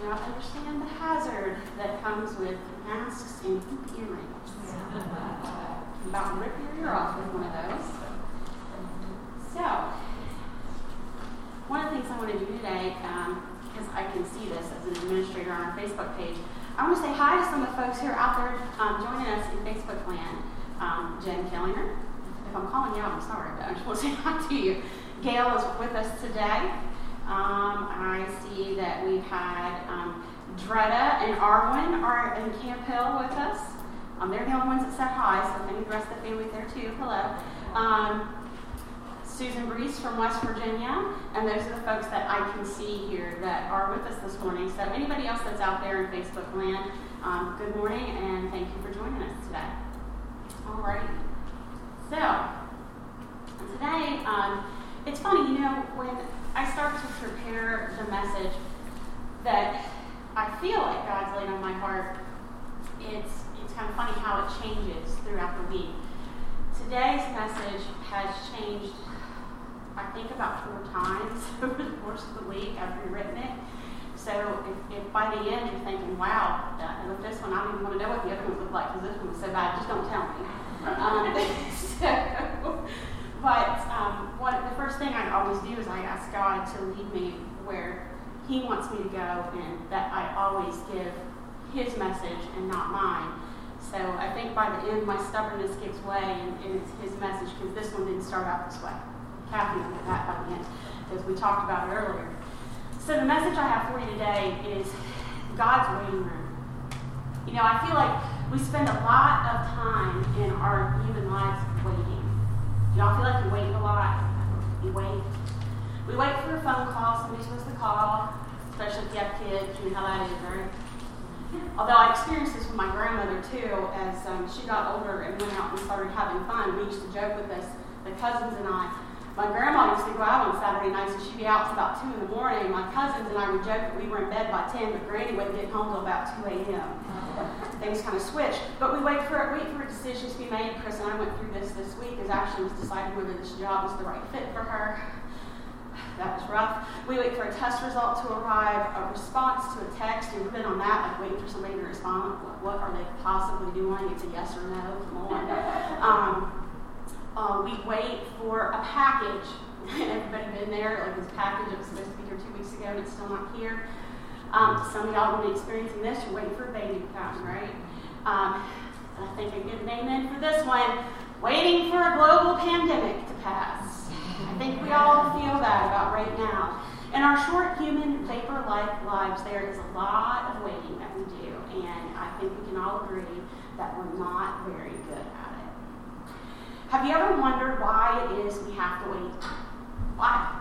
not understand the hazard that comes with masks and earrings. I'm about to rip your ear off with one of those. So, one of the things I want to do today, because I can see this as an administrator on our Facebook page, I want to say hi to some of the folks who are out there joining us in Facebook land. Jen Killinger. If I'm calling you out, I'm sorry, but I just want to say hi to you. Gail is with us today. I see that we've had Dretta and Arwen are in Camp Hill with us. They're the only ones that said hi, so maybe the rest of the family's there too. Hello. Susan Brees from West Virginia, and those are the folks that I can see here that are with us this morning. So anybody else that's out there in Facebook land, good morning and thank you for joining us today. All right. So today, it's funny, when I start to prepare the message that I feel like God's laid on my heart, it's kind of funny how it changes throughout the week. Today's message has changed, I think, about 4 times over the course of the week. I've rewritten it. So if by the end you're thinking, wow, with this one, I don't even want to know what the other ones look like because this one was so bad, just don't tell me. The first thing I always do is I ask God to lead me where He wants me to go, and that I always give His message and not mine. So I think by the end, my stubbornness gives way, and it's His message, because this one didn't start out this way. Kathy will get that by the end, because we talked about it earlier. So the message I have for you today is God's waiting room. I feel like we spend a lot of time in our human lives waiting. Y'all feel like you wait a lot? You wait. We wait for a phone call, somebody's supposed to call, especially if you have kids, you know how that is, right? Although I experienced this with my grandmother too, as she got older and went out and started having fun. We used to joke with this, the cousins and I. My grandma used to go out on Saturday nights, and she'd be out till about 2 in the morning. My cousins and I would joke that we were in bed by 10, but Granny wouldn't get home till about 2 a.m. Things kind of switched. But we wait for decisions to be made. Chris and I went through this week as Ashley was deciding whether this job was the right fit for her. That was rough. We wait for a test result to arrive, a response to a text. We've been on that, like waiting for somebody to respond. What are they possibly doing? It's a yes or no. Come on. We wait for a package. Everybody been there? Like this package that was supposed to be here 2 weeks ago and it's still not here. Some of y'all will be experiencing this. You're waiting for a baby to come, right? I think I get an amen for this one. Waiting for a global pandemic to pass. I think we all feel that about right now. In our short human vapor-like lives, there is a lot of waiting that we do, and I think we can all agree that we're not very good at it. Have you ever wondered why it is we have to wait? Why?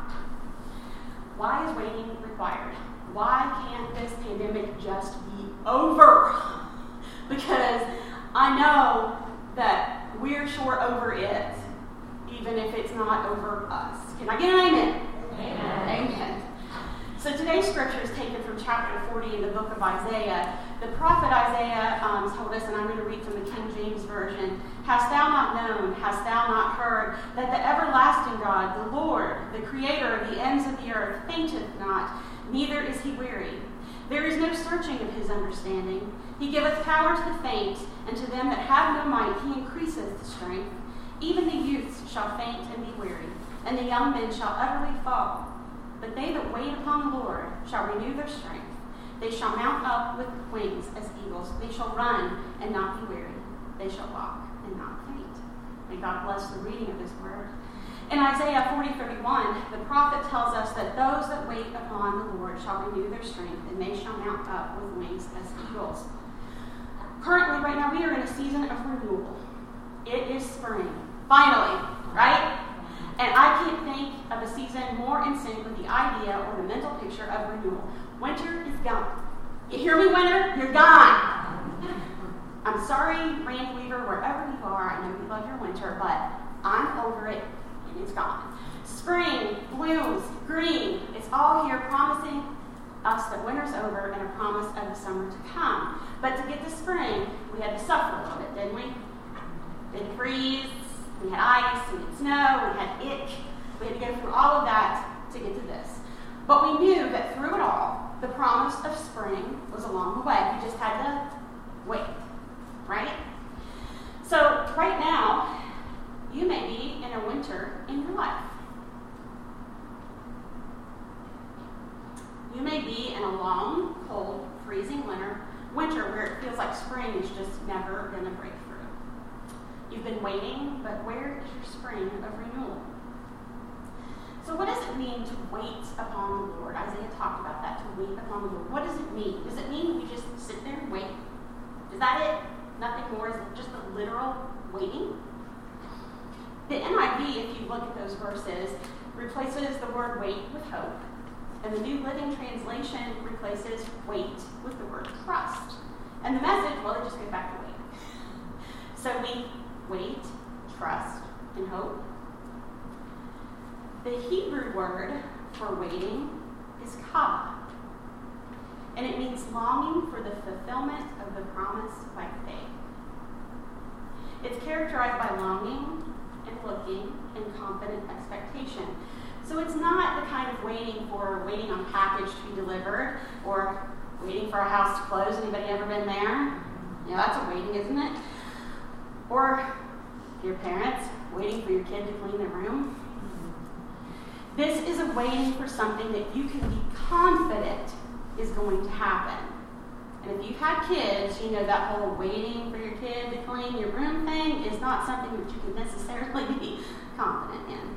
Why is waiting required? Why can't this pandemic just be over? Because I know that we're sure over it, even if it's not over us. Can I get an amen? Amen. Amen. So today's scripture is taken from chapter 40 in the book of Isaiah. The prophet Isaiah told us, and I'm going to read from the King James Version, "Hast thou not known, hast thou not heard, that the everlasting God, the Lord, the creator of the ends of the earth, fainteth not, neither is he weary. There is no searching of his understanding. He giveth power to the faint, and to them that have no might he increaseth strength. Even the youths shall faint and be weary, and the young men shall utterly fall. But they that wait upon the Lord shall renew their strength. They shall mount up with wings as eagles. They shall run and not be weary. They shall walk and not faint." May God bless the reading of this word. In Isaiah 40:31, the prophet tells us that those that wait upon the Lord shall renew their strength, and they shall mount up with wings as eagles. Currently, right now, we are in a season of renewal. It is spring. Finally, right? And I can't think of a season more in sync with the idea or the mental picture of renewal. Winter is gone. You hear me, winter? You're gone. I'm sorry, Randy Weaver, wherever you are. I know you love your winter, but I'm over it, and it's gone. Spring blooms, green. It's all here, promising us that winter's over and a promise of the summer to come. But to get to spring, we had to suffer a little bit, didn't we? Didn't freeze. We had ice, we had snow, we had ick. We had to go through all of that to get to this. But we knew that through it all, the promise of spring was along the way. You just had to wait, right? So right now, you may be in a winter in your life. You may be in a long, cold, freezing winter where it feels like spring is just never going to break through. You've been waiting, but where is your spring of renewal? So what does it mean to wait upon the Lord? Isaiah talked about that, to wait upon the Lord. What does it mean? Does it mean we just sit there and wait? Is that it? Nothing more? Is it just a literal waiting? The NIV, if you look at those verses, replaces the word wait with hope. And the New Living Translation replaces wait with the word trust. And the Message, well, it just goes back to wait. So we wait, trust, and hope. The Hebrew word for waiting is kavah. And it means longing for the fulfillment of the promise by faith. It's characterized by longing and looking and confident expectation. So it's not the kind of waiting on a package to be delivered or waiting for a house to close. Anybody ever been there? Yeah, that's a waiting, isn't it? Or your parents waiting for your kid to clean their room. This is a waiting for something that you can be confident is going to happen. And if you've had kids, you know that whole waiting for your kid to clean your room thing is not something that you can necessarily be confident in.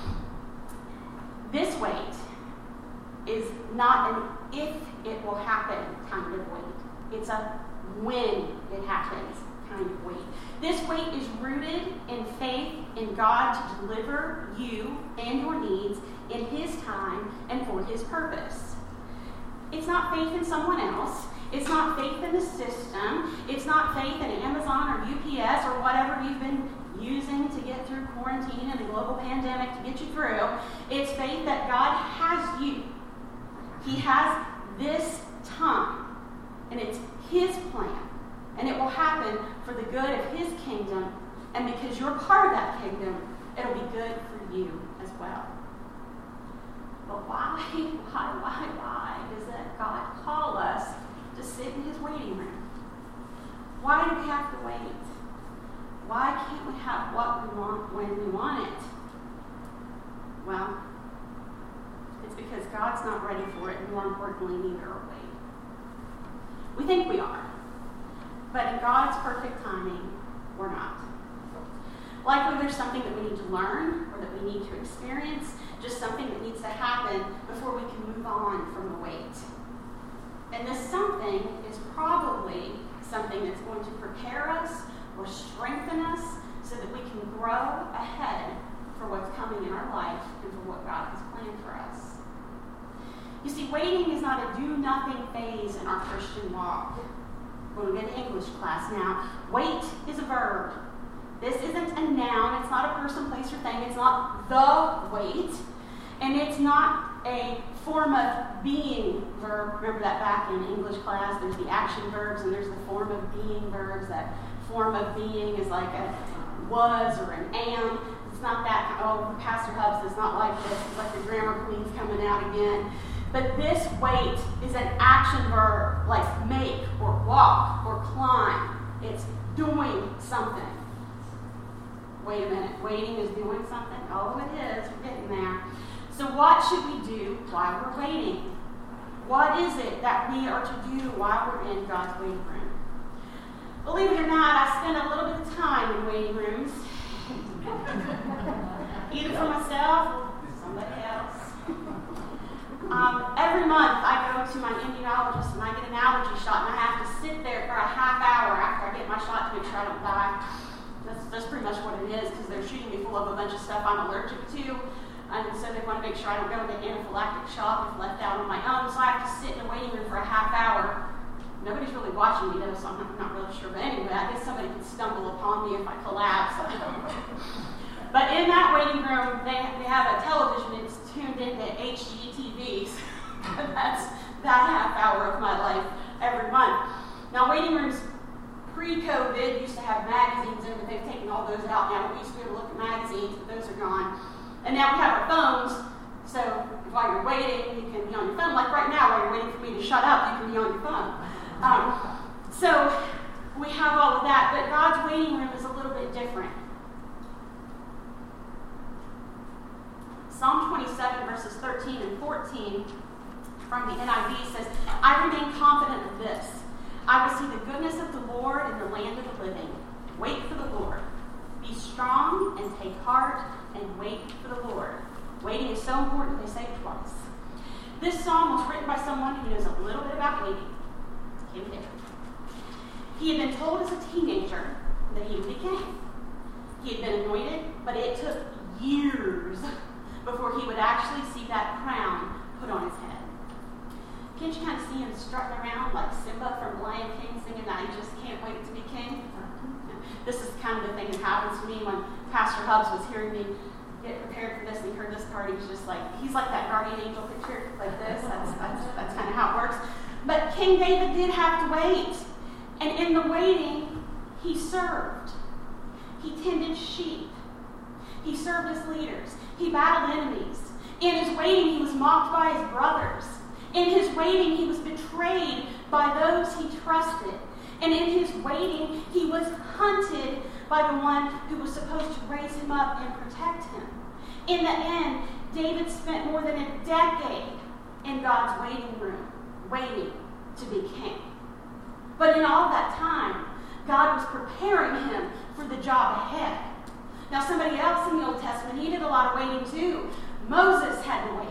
This wait is not an if it will happen kind of wait. It's a when it happens kind of wait. This wait is rooted in faith in God to deliver you and your needs in His time and for His purpose. It's not faith in someone else. It's not faith in the system. It's not faith in Amazon or UPS or whatever you've been using to get through quarantine and the global pandemic to get you through. It's faith that God has you. He has this time. And it's His plan. And it will happen for the good of His kingdom. And because you're part of that kingdom, it'll be good for you as well. But why does that God call us to sit in His waiting room? Why do we have to wait? Why can't we have what we want when we want it? Well, it's because God's not ready for it, and more importantly, neither are we. We think we are. But in God's perfect timing, we're not. Likely there's something that we need to learn or that we need to experience, just something that needs to happen before we can move on from the wait. And this something is probably something that's going to prepare us or strengthen us so that we can grow ahead for what's coming in our life and for what God has planned for us. You see, waiting is not a do-nothing phase in our Christian walk. When we get to English class now, wait is a verb. This isn't a noun. It's not a person, place, or thing. It's not the wait. And it's not a form of being verb. Remember that back in English class, there's the action verbs and there's the form of being verbs. That form of being is like a was or an am. It's not that, oh, Pastor Hubbs is not like this. It's like the grammar queen's coming out again. But this wait is an action verb like make or walk or climb. It's doing something. Wait a minute, waiting is doing something? Oh, it is. We're getting there. So what should we do while we're waiting? What is it that we are to do while we're in God's waiting room? Believe it or not, I spend a little bit of time in waiting rooms. Either for myself or somebody else. Every month I go to my immunologist and I get an allergy shot and I have to sit there for a half hour after I get my shot to make sure I don't die. That's pretty much what it is because they're shooting me full of a bunch of stuff I'm allergic to. And so they want to make sure I don't go into anaphylactic shock if left out on my own. So I have to sit in a waiting room for a half hour. Nobody's really watching me though, so I'm not really sure. But anyway, I guess somebody could stumble upon me if I collapse. But in that waiting room, they have a television. It's tuned into HGTV. That's that half hour of my life every month. Now, waiting rooms pre-COVID used to have magazines in, but they've taken all those out now. We used to be able to look at magazines, but those are gone. And now we have our phones, so if while you're waiting, you can be on your phone. Like right now, while you're waiting for me to shut up, you can be on your phone. So we have all of that, but God's waiting room is a little bit different. Psalm 27, verses 13 and 14 from the NIV says, I remain confident of this. I will see the goodness of the Lord in the land of the living. Wait for the Lord. Be strong and take heart and wait for the Lord. Waiting is so important, they say it twice. This psalm was written by someone who knows a little bit about waiting. King David. He had been told as a teenager that he would be king. He had been anointed, but it took years before he would actually see that crown put on his head. Can't you kind of see him strutting around like Simba from Lion King singing that he just can't wait to be king? This is kind of the thing that happens to me when Pastor Hubbs was hearing me get prepared for this and he heard this part. He was just like, he's like that guardian angel picture, like this. That's kind of how it works. But King David did have to wait. And in the waiting, he served. He tended sheep. He served his leaders. He battled enemies. In his waiting, he was mocked by his brothers. In his waiting, he was betrayed by those he trusted. And in his waiting, he was hunted by the one who was supposed to raise him up and protect him. In the end, David spent more than a decade in God's waiting room, waiting to be king. But in all that time, God was preparing him for the job ahead. Now, somebody else in the Old Testament, he did a lot of waiting too. Moses had to wait.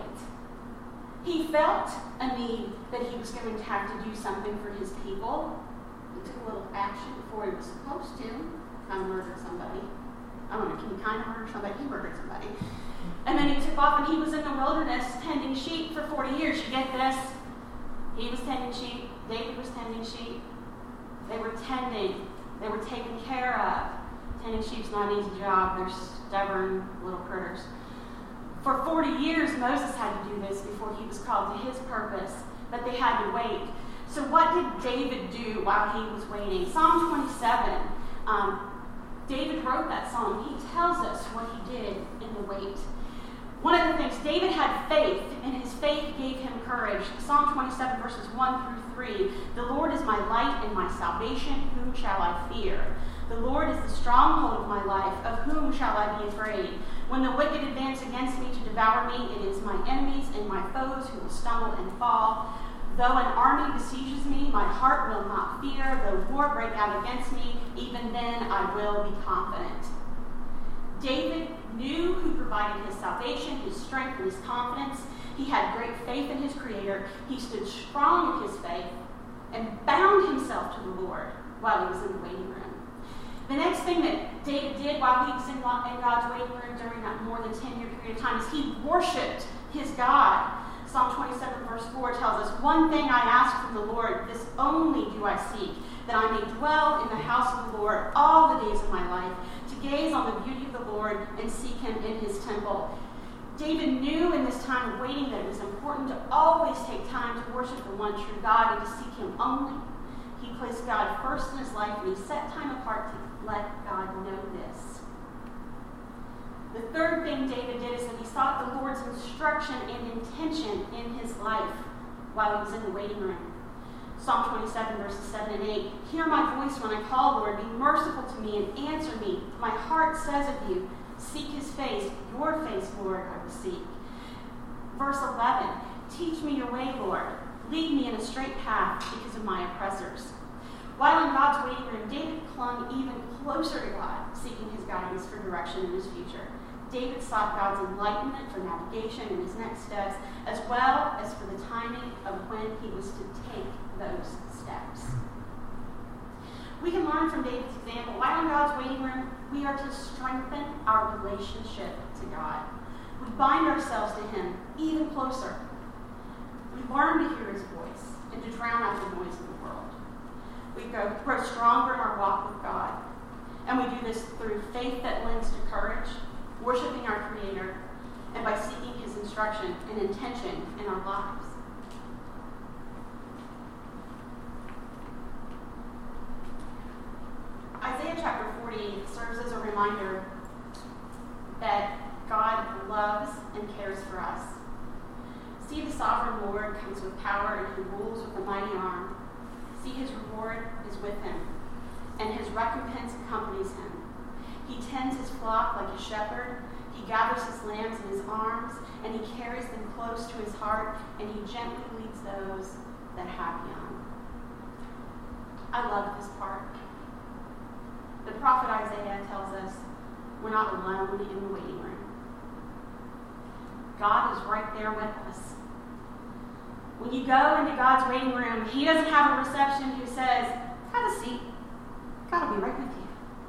He felt a need that he was going to have to do something for his people. He took a little action before he was supposed to. Kind of murdered somebody. I don't know, can you kind of murder somebody? He murdered somebody. And then he took off and he was in the wilderness tending sheep for 40 years. You get this? He was tending sheep. David was tending sheep. They were tending. They were taken care of. Tending sheep's not an easy job. They're stubborn little critters. For 40 years, Moses had to do this before he was called to his purpose, but they had to wait. So what did David do while he was waiting? Psalm 27, David wrote that psalm. He tells us what he did in the wait. One of the things, David had faith, and his faith gave him courage. Psalm 27, verses 1 through 3, the Lord is my light and my salvation, whom shall I fear? The Lord is the stronghold of my life, of whom shall I be afraid? When the wicked advance against me to devour me, it is my enemies and my foes who will stumble and fall. Though an army besieges me, my heart will not fear. Though war break out against me, even then I will be confident. David knew who provided his salvation, his strength, and his confidence. He had great faith in his Creator. He stood strong in his faith and bound himself to the Lord while he was in the waiting room. The next thing that David did while he was in God's waiting room during that more than 10-year period of time is he worshiped his God. Psalm 27 verse 4 tells us, one thing I ask from the Lord, this only do I seek, that I may dwell in the house of the Lord all the days of my life, to gaze on the beauty of the Lord and seek him in his temple. David knew in this time of waiting that it was important to always take time to worship the one true God and to seek him only. He placed God first in his life, and he set time apart to let God know this. The third thing David did is that he sought the Lord's instruction and intention in his life while he was in the waiting room. Psalm 27, verses 7 and 8. Hear my voice when I call, Lord. Be merciful to me and answer me. My heart says of you, seek his face. Your face, Lord, I will seek. Verse 11. Teach me your way, Lord. Lead me in a straight path because of my oppressors. While in God's waiting room, David clung even closer to God, seeking his guidance for direction in his future. David sought God's enlightenment for navigation in his next steps, as well as for the timing of when he was to take those steps. We can learn from David's example. While in God's waiting room, we are to strengthen our relationship to God. We bind ourselves to him even closer. We learn to hear his voice and to drown out the noise of the world. We grow stronger in our walk with God. And we do this through faith that lends to courage, worshiping our Creator, and by seeking his instruction and intention in our lives. Isaiah chapter 40 serves as a reminder that God loves and cares for us. See, the sovereign Lord comes with power, and he rules with a mighty arm. See, his reward is with him, and his recompense accompanies him. He tends his flock like a shepherd. He gathers his lambs in his arms, and he carries them close to his heart, and he gently leads those that have young. I love this part. The prophet Isaiah tells us we're not alone in the waiting room. God is right there with us. When you go into God's waiting room, he doesn't have a reception who says, have a seat. God will be right with you.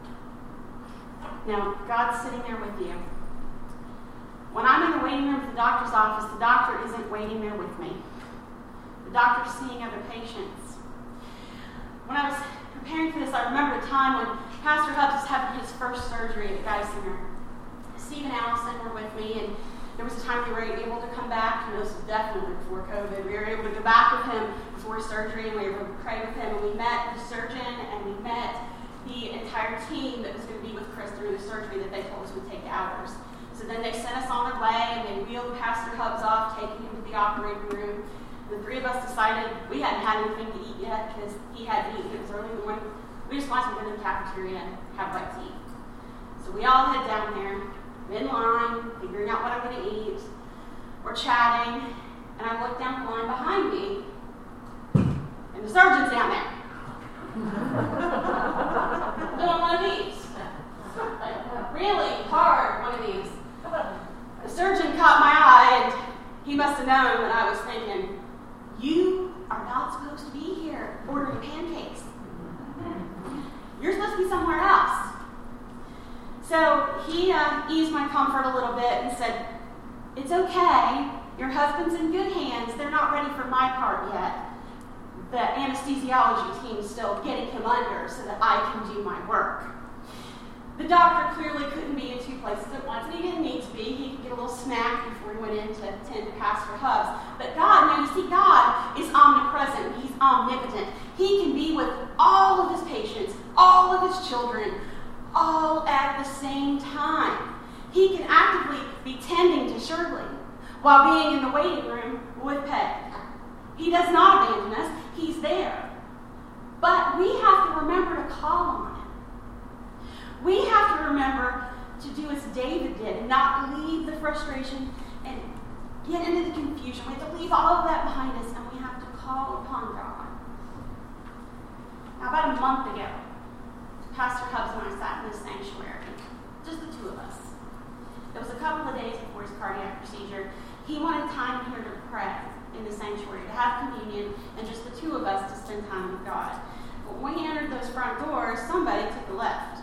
No, God's sitting there with you. When I'm in the waiting room at the doctor's office, the doctor isn't waiting there with me. The doctor's seeing other patients. When I was preparing for this, I remember a time when Pastor Hubbs was having his first surgery at Geisinger. Steve and Allison were with me, and there was a time we were able to come back, and this was definitely before COVID. We were able to go back with him before surgery, and we were able to pray with him, and we met the surgeon, and we met the entire team that was going to be with Chris during the surgery that they told us would take hours. So then they sent us on our way, and they wheeled Pastor Hubbs off, taking him to the operating room. The three of us decided we hadn't had anything to eat yet because he hadn't eaten. It was early in the morning. We just wanted to go to the cafeteria and have a bite to eat. So we all head down there, in line, figuring out what I'm going to eat. We're chatting, and I look down the line behind me, and the surgeon's down there. Doing one of these. Like, really hard one of these. The surgeon caught my eye, and he must have known that I was thinking, you are not supposed to be here ordering pancakes. You're supposed to be somewhere else. So he eased my comfort a little bit and said, it's okay. Your husband's in good hands. They're not ready for my part yet. The anesthesiology team's still getting him under so that I can do my work. The doctor clearly couldn't be in two places at once, and he didn't need to be. He could get a little snack before he went in to tend to Pastor Hubbs. But God, now you see, God is omnipresent. He's omnipotent. He can be with all of his patients, all of his children, all at the same time. He can actively be tending to Shirley while being in the waiting room with Peg. He does not abandon us. He's there. But we have to remember to call on him. We have to remember to do as David did and not leave the frustration and get into the confusion. We have to leave all of that behind us, and we have to call upon God. Now, about a month ago, Pastor Hubbs and I sat in this sanctuary, just the two of us. It was a couple of days before his cardiac procedure. He wanted time here to pray in the sanctuary, to have communion, and just the two of us to spend time with God. But when he entered those front doors, somebody took a left.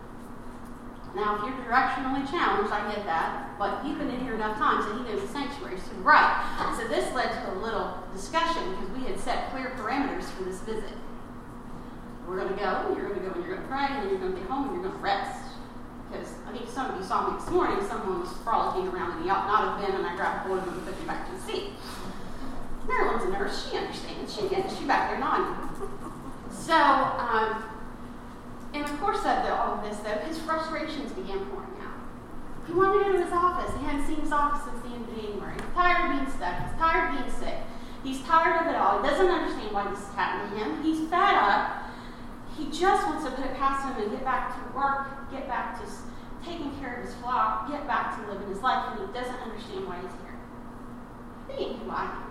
Now, if you're directionally challenged, I get that, but you've been in here enough times that he knows the sanctuary to the right. So this led to a little discussion because we had set clear parameters for this visit. We're going to go, and you're going to go, and you're going to pray, and then you're going to get home, and you're going to rest. Because I think some of you saw me this morning, someone was frolicking around, and he ought not have been, and I grabbed hold of him and put him back to the seat. Marilyn's a nurse. She understands. She back there nodding. So, in the course of all of this, though, his frustrations began pouring out. He wanted to go to his office. He hadn't seen his office since the end of January. He's tired of being stuck. He's tired of being sick. He's tired of it all. He doesn't understand why this is happening to him. He's fed up. He just wants to put it past him and get back to work, get back to taking care of his flock, get back to living his life, and he doesn't understand why he's here. He ain't who I am.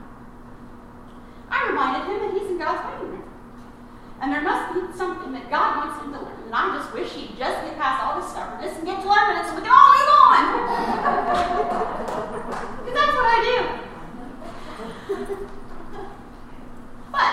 I reminded him that he's in God's waiting room. And there must be something that God wants him to learn. And I just wish he'd just get past all his stubbornness and get to learn it so we can all move on. Because that's what I do. But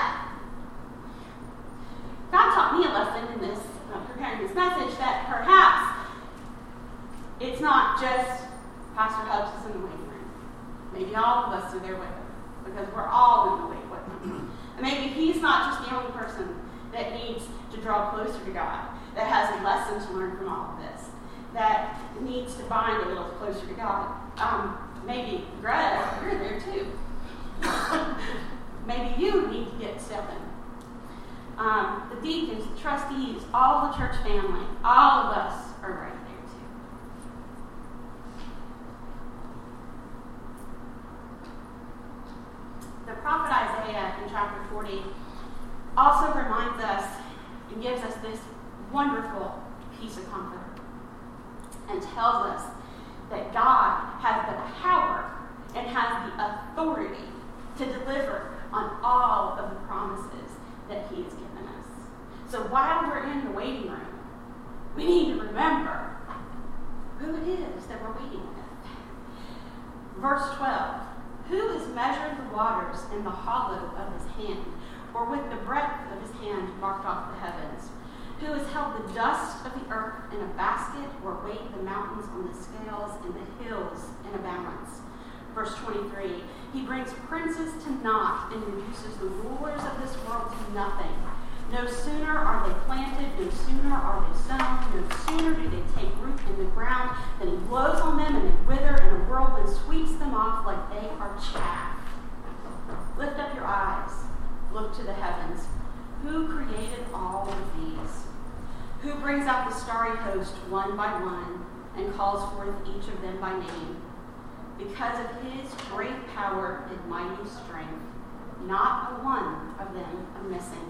God taught me a lesson in this, preparing this message, that perhaps it's not just Pastor Hubbs is in the waiting room. Maybe all of us are there with him, because we're all in the waiting with him. And maybe he's not just the only person that needs to draw closer to God, that has a lesson to learn from all of this, that needs to bind a little closer to God. Maybe Greta, you're there too. Maybe you need to get stepping. The deacons, the trustees, all the church family, all of us are right there too. chapter 40, also reminds us and gives us this wonderful piece of comfort and tells us that God has the power and has the authority to deliver on all of the promises that he has given us. So while we're in the waiting room, we need to remember who it is that we're waiting with. Verse 12, who has measured the waters in the hollow of his hand, or with the breadth of his hand marked off the heavens? Who has held the dust of the earth in a basket, or weighed the mountains on the scales and the hills in a balance? Verse 23, he brings princes to naught and reduces the rulers of this world to nothing. No sooner are they planted, no sooner are they sown, no sooner do they take root in the ground than he blows on them and they wither, and a whirlwind sweeps them off like they are chaff. Lift up your eyes, look to the heavens. Who created all of these? Who brings out the starry host one by one and calls forth each of them by name? Because of his great power and mighty strength, not a one of them are missing.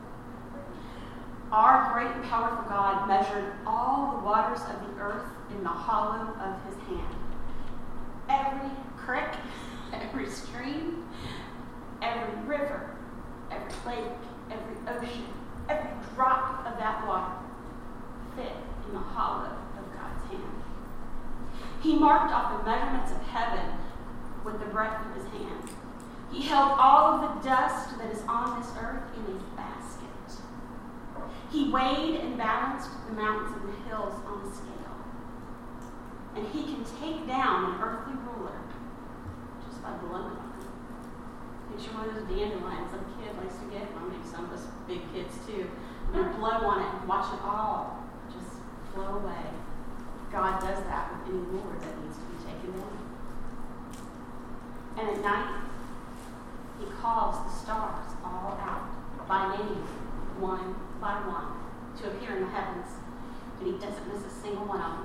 Our great and powerful God measured all the waters of the earth in the hollow of his hand. Every creek, every stream, every river, every lake, every ocean, every drop of that water fit in the hollow of God's hand. He marked off the measurements of heaven with the breadth of his hand. He held all of the dust that is on this earth in a basket. He weighed and balanced the mountains and the hills on the scale. And he can take down an earthly ruler just by blowing on it. Picture one of those dandelions some kid likes to get. Well, maybe some of us big kids too. I'm going to blow on it and watch it all just flow away. God does that with any ruler that needs to be taken down. And at night, he calls the stars all out by name, one by one, to appear in the heavens, and he doesn't miss a single one of them.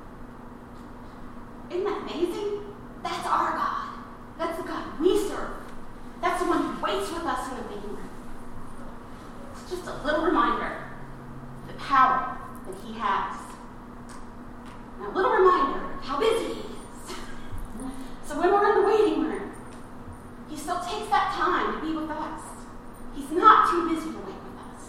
Isn't that amazing? That's our God. That's the God we serve. That's the one who waits with us in the waiting room. It's just a little reminder of the power that he has. And a little reminder of how busy he is. So when we're in the waiting room, he still takes that time to be with us. He's not too busy to wait with us.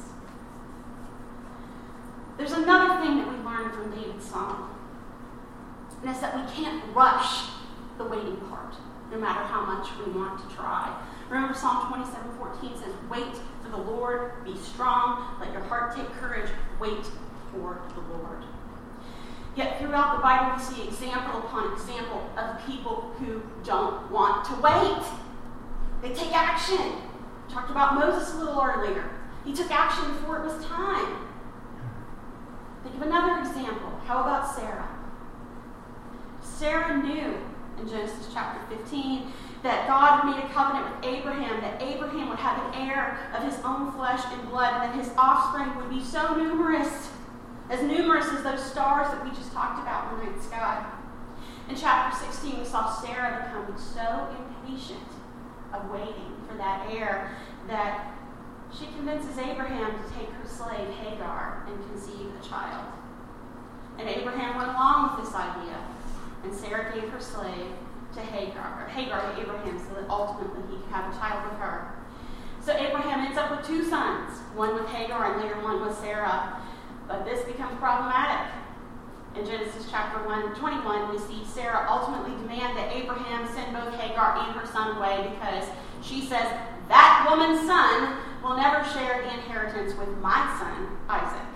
There's another thing that we learn from David's psalm, and it's that we can't rush the waiting part, no matter how much we want to try. Remember Psalm 27:14 says, wait for the Lord, be strong, let your heart take courage, wait for the Lord. Yet throughout the Bible we see example upon example of people who don't want to wait. They take action. We talked about Moses a little earlier. He took action before it was time. Think of another example. How about Sarah? Sarah knew in Genesis chapter 15 that God made a covenant with Abraham, that Abraham would have an heir of his own flesh and blood, and that his offspring would be so numerous as those stars that we just talked about in the night sky. In chapter 16, we saw Sarah becoming so impatient of waiting for that heir that she convinces Abraham to take her slave Hagar and conceive a child. And Abraham went along with this idea, and Sarah gave her slave to Hagar to Abraham, so that ultimately he could have a child with her. So Abraham ends up with two sons, one with Hagar and later one with Sarah. But this becomes problematic. In Genesis chapter 21, we see Sarah ultimately demand that Abraham send both Hagar and her son away because she says, that woman's son will never share the inheritance with my son, Isaac.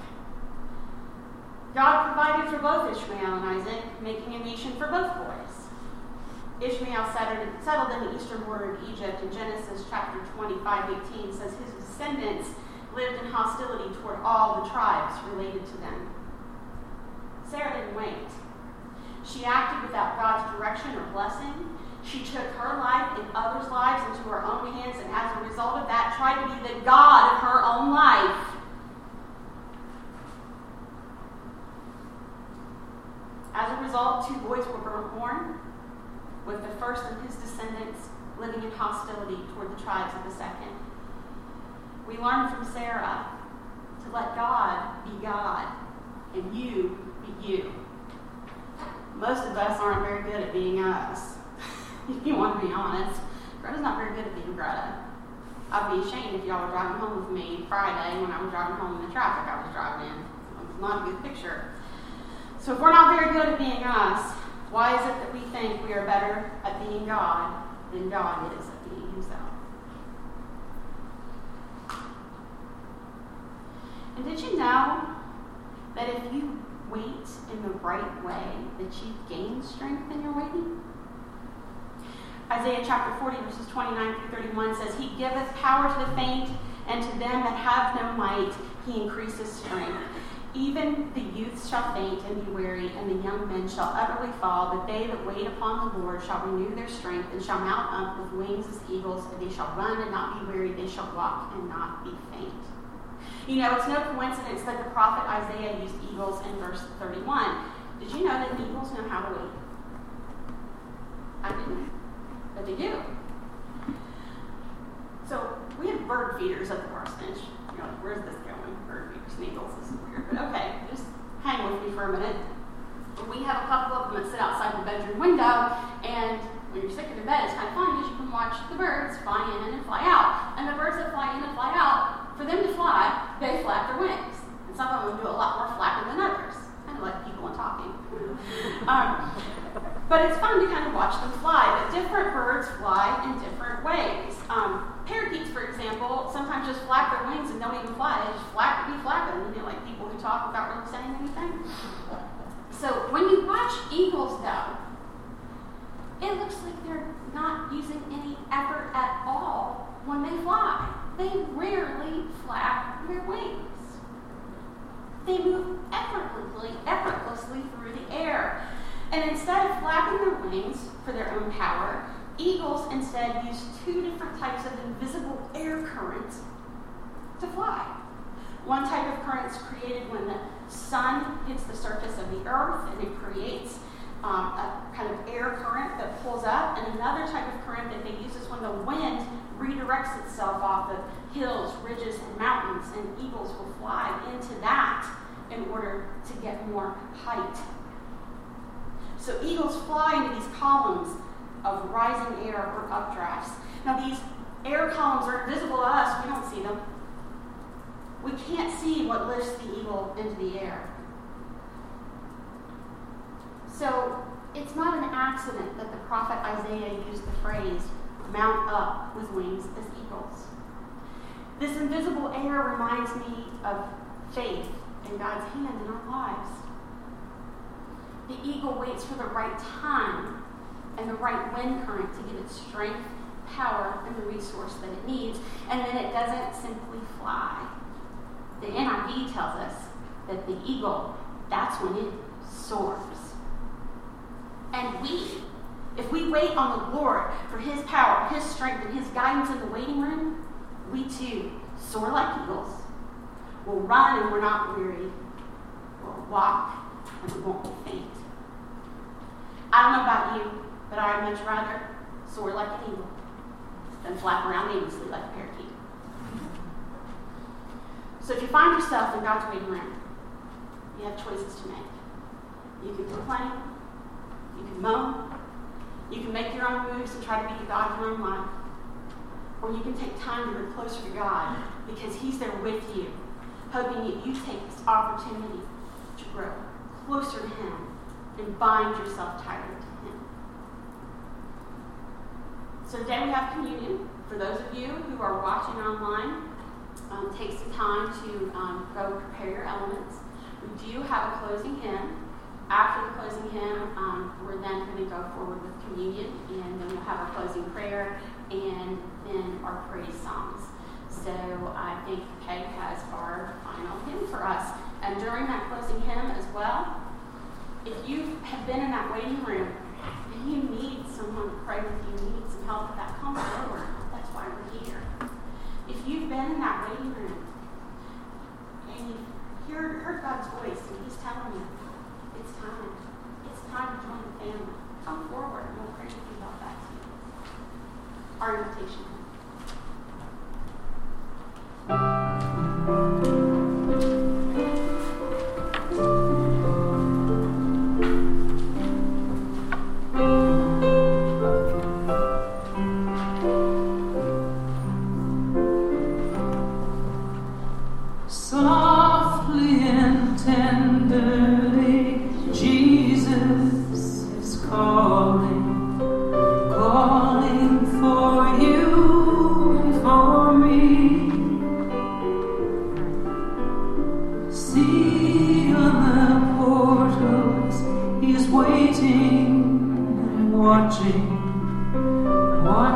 God provided for both Ishmael and Isaac, making a nation for both boys. Ishmael settled in the eastern border of Egypt, and Genesis chapter 25:18 says his descendants lived in hostility toward all the tribes related to them. Sarah didn't wait. She acted without God's direction or blessing. She took her life and others' lives into her own hands, and as a result of that, tried to be the God of her own life. As a result, 2 boys were born, with the first of his descendants living in hostility toward the tribes of the second. We learned from Sarah to let God be God and you be you. Most of us aren't very good at being us. If you want to be honest, Greta's not very good at being Greta. I'd be ashamed if y'all were driving home with me Friday when I was driving home in the traffic I was driving in. It's not a good picture. So if we're not very good at being us, why is it that we think we are better at being God than God is at being himself? And did you know that if you wait in the right way, that you gain strength in your waiting? Isaiah chapter 40, verses 29 through 31 says, He giveth power to the faint, and to them that have no might he increases strength. Even the youths shall faint and be weary, and the young men shall utterly fall. But they that wait upon the Lord shall renew their strength, and shall mount up with wings as eagles. And they shall run and not be weary. They shall walk and not be faint. You know, it's no coincidence that the prophet Isaiah used eagles in verse 31. Did you know that eagles know how to wait? I didn't, but they do. So we have bird feeders at the parsonage. You're like, where's this going? Bird feeders and eagles. This is weird. But okay, just hang with me for a minute. We have a couple of them that sit outside the bedroom window, and when you're sick in bed, it's kind of fun because you can watch the birds fly in and fly out. And the birds that fly in and fly out, for them to fly, they flap their wings. And some of them do a lot more flapping than others. Kind of like people and talking. But it's fun to kind of watch them fly. But different birds fly in different ways. Parakeets, for example, sometimes just flap their wings and don't even fly. They just flap to be flapping. You know, like people who talk without really saying anything. So when you watch eagles, though, it looks like they're not using any effort at all when they fly. They rarely flap their wings. They move effortlessly through the air. And instead of flapping their wings for their own power, eagles instead use two different types of invisible air currents to fly. One type of current is created when the sun hits the surface of the earth, and it creates a kind of air current that pulls up, and another type of current that they use is when the wind redirects itself off of hills, ridges, and mountains, and eagles will fly into that in order to get more height. So eagles fly into these columns of rising air or updrafts. Now these air columns are invisible to us. We don't see them. We can't see what lifts the eagle into the air. So it's not an accident that the prophet Isaiah used the phrase, mount up with wings as eagles. This invisible air reminds me of faith in God's hand in our lives. The eagle waits for the right time and the right wind current to give it strength, power, and the resource that it needs, and then it doesn't simply fly. The NIV tells us that the eagle, that's when it soars. And if we wait on the Lord for his power, his strength, and his guidance in the waiting room, we too soar like eagles. We'll run and we're not weary. We'll walk and we won't be faint. I don't know about you, but I'd much rather soar like an eagle than flap around aimlessly like a parakeet. So if you find yourself in God's waiting room, you have choices to make. You can complain, you can moan, you can make your own moves and try to be the God of your own life, or you can take time to grow closer to God because he's there with you, hoping that you take this opportunity to grow closer to him and bind yourself tighter to him. So today we have communion. For those of you who are watching online, take some time to go prepare your elements. We do have a closing hymn. After the closing hymn, we're then going to go forward with communion, and then we'll have our closing prayer and then our praise songs. So I think Peg has our final hymn for us. And during that closing hymn as well, if you have been in that waiting room and you need someone to pray with you, you need some help with that, come forward. That's why we're here. If you've been in that waiting room and you've heard God's voice and he's telling you, it's time to join the family, come forward and we'll pray with you about that too. Our invitation.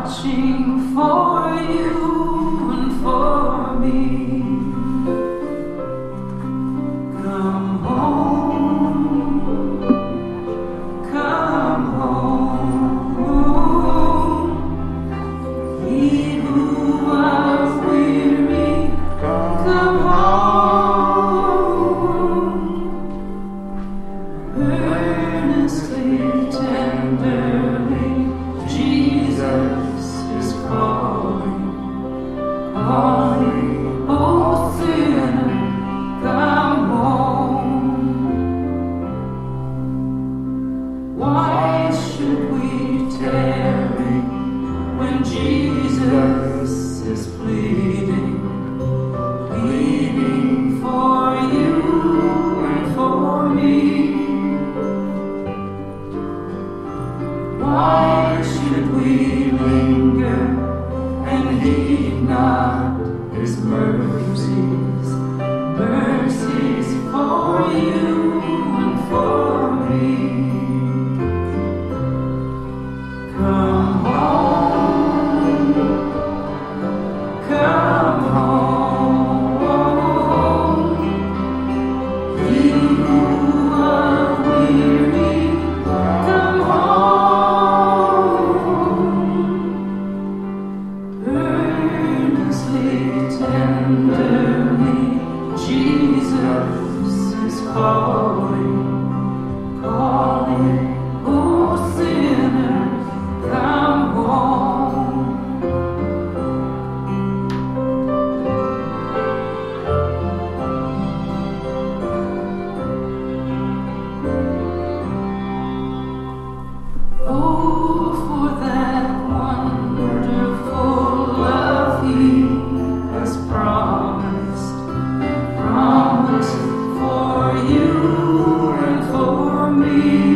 watching for you and for me. Come home, come home. Ye who are weary, come home. Earnestly, tenderly, Jesus is calling, calling, oh sinner, come home. Why should we tarry when Jesus is pleading, pleading for you and for me? Why should we linger and heed not His mercies, mercies for you and for me? Come home, come home. Ye who are weary, come home. Earnestly, tenderly, Jesus is calling, calling, oh sinner, come home. Oh, for that wonderful love He has promised, promised for you and for me.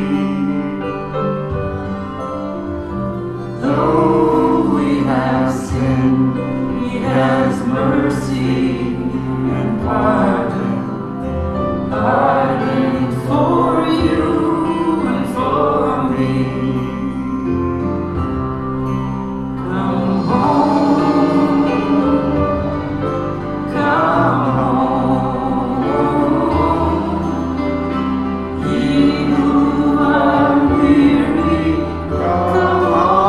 Though we have sinned, He has mercy and pardon, pardon for you and for me. Come home, come home. Ye who are weary, come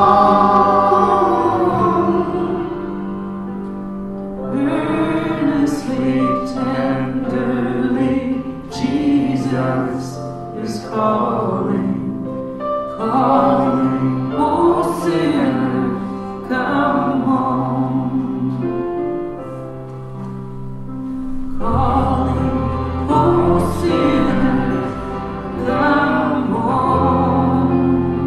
home. Earnestly, tenderly, Jesus is calling, calling, oh sinner, come home. Calling, oh sinner, come home.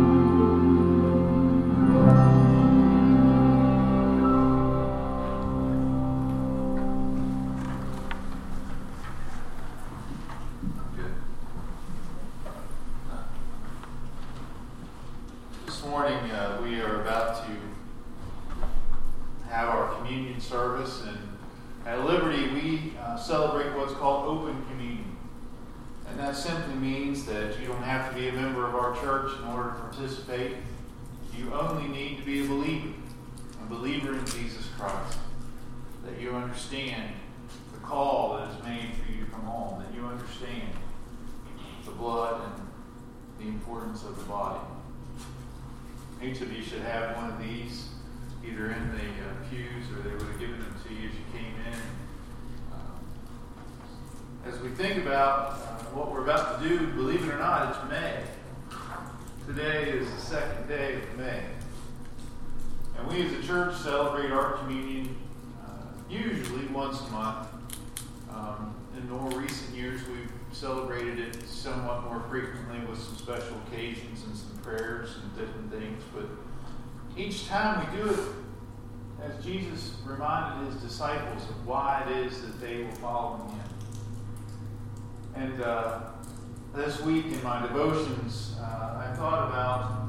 Good. This morning we are about to have our communion service, and at Liberty we celebrate what's called open communion. And that simply means that you don't have to be a member of our church in order to participate. You only need to be a believer in Jesus Christ. That you understand the call that is made for you to come home, that you understand the blood and the importance of the body. Each of you should have one of these, either in the pews or they would have given them to you as you came in. As we think about what we're about to do, believe it or not, it's May. Today is the second day of May. And we as a church celebrate our communion usually once a month. In more recent years, we've celebrated it somewhat more frequently with some special occasions and some prayers and different things. But each time we do it, as Jesus reminded His disciples of why it is that they were following Him. And this week in my devotions, I thought about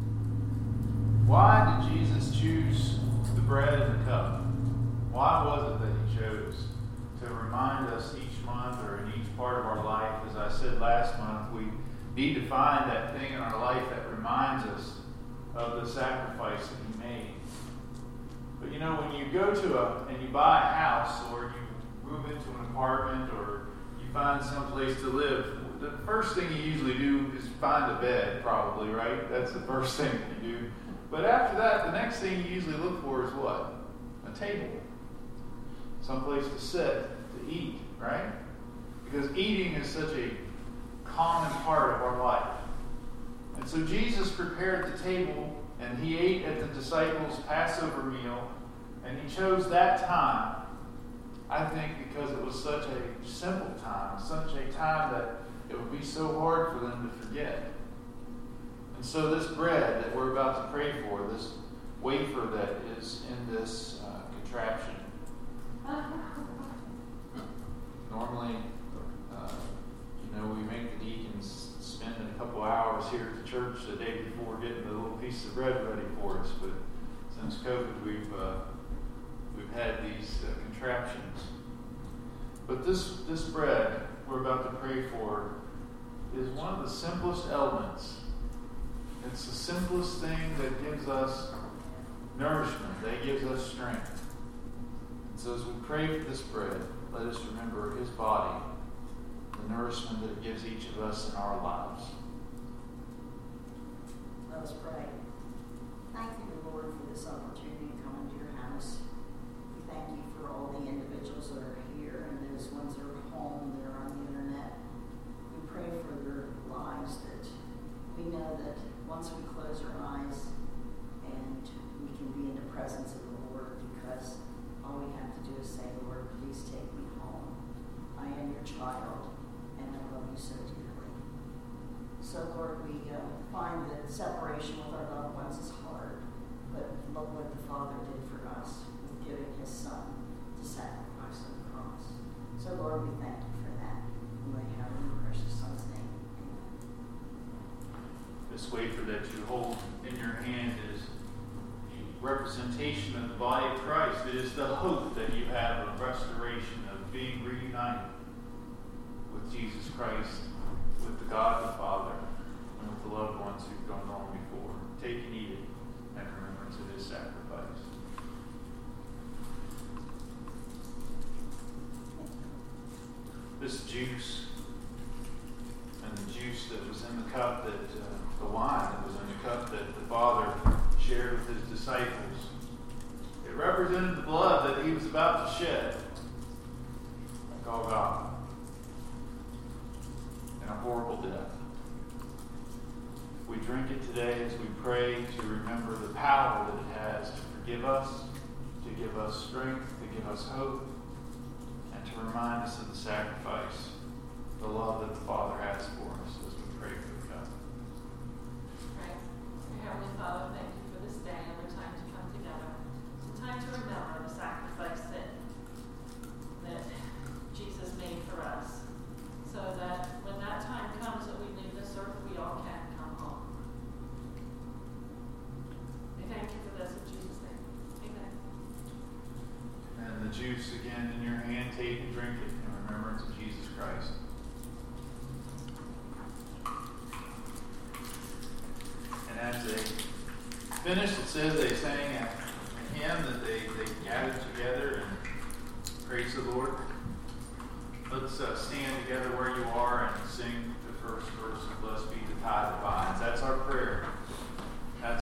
why did Jesus choose the bread and the cup? Why was it that He chose to remind us each month or in each part of our life? As I said last month, we need to find that thing in our life that reminds us of the sacrifice that He made. when you go and you buy a house, or you move into an apartment, or you find some place to live, the first thing you usually do is find a bed, probably, right? That's the first thing that you do. But after that, the next thing you usually look for is what? A table. Some place to sit, to eat, right? Because eating is such a common part of our life. And so Jesus prepared the table, and he ate at the disciples' Passover meal, and he chose that time, I think, because it was such a simple time, such a time that it would be so hard for them to forget. And so this bread that we're about to pray for, this wafer that is in this contraption, normally, we make the deacons spend a couple hours here at the church the day before getting the little piece of bread ready for us. But since COVID, we've had these contraptions. But this bread we're about to pray for is one of the simplest elements. It's the simplest thing that gives us nourishment, that gives us strength. And so as we pray for this bread, let us remember his body, the nourishment that it gives each of us in our lives. Let us pray. Thank you, Lord, for this opportunity to come into your house. We thank you for all the individuals that are here and those ones that are home, that are on the internet. We pray for their lives, that we know that once we close our eyes and we can be in the presence of the Lord, because all we have to do is say, Lord, please take me home. I am your child, and I love you so dearly. So, Lord, we find that separation with our loved ones is hard, but look what the Father did for us with giving his Son to sacrifice on the cross. So, Lord, we thank you for that. And we have in your precious Son's name. Amen. This wafer that you hold in your hand is a representation of the body of Christ. It is the hope that you have of restoration, of being reunited with Jesus Christ, with the God the Father, and with the loved ones who've gone on before. Take and eat it in remembrance of his sacrifice. This juice and the juice that was in the cup, the wine that was in the cup that the Father shared with his disciples, it represented the blood that he was about to shed at Golgotha in a horrible death. We drink it today as we pray to remember the power that it has to forgive us, to give us strength, to give us hope, and to remind us of the sacrifice, the love that the Father has for us as we pray for the cup. Pray. Dear Heavenly Father, thank you for this day and the time to come together. It's a time to remember the sacrifice that Jesus made for us, so that when that time comes that we leave this earth, we all can come home. We thank you for this in Jesus' name. Amen. And the juice again in your hand, take and drink it in remembrance of Jesus Christ. And as they finished, it says they sang a hymn that they gathered together and praised the Lord. Let's stand together where you are and sing the first verse of Blessed Be the Tide of